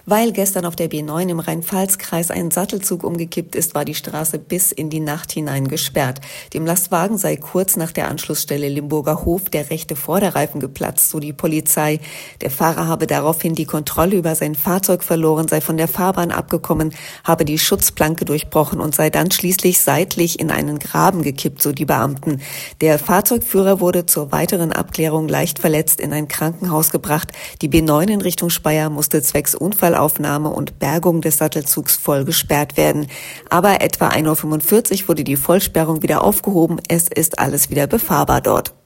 Weil gestern auf der B9 im Rhein-Pfalz-Kreis ein Sattelzug umgekippt ist, war die Straße bis in die Nacht hinein gesperrt. Dem Lastwagen sei kurz nach der Anschlussstelle Limburger Hof der rechte Vorderreifen geplatzt, so die Polizei. Der Fahrer habe daraufhin die Kontrolle über sein Fahrzeug verloren, sei von der Fahrbahn abgekommen, habe die Schutzplanke durchbrochen und sei dann schließlich seitlich in einen Graben gekippt, so die Beamten. Der Fahrzeugführer wurde zur weiteren Abklärung leicht verletzt in ein Krankenhaus gebracht. Die B9 in Richtung Speyer musste zwecks Unfallaufnahme und Bergung des Sattelzugs voll gesperrt werden. Aber etwa 1:45 Uhr wurde die Vollsperrung wieder aufgehoben. Es ist alles wieder befahrbar dort.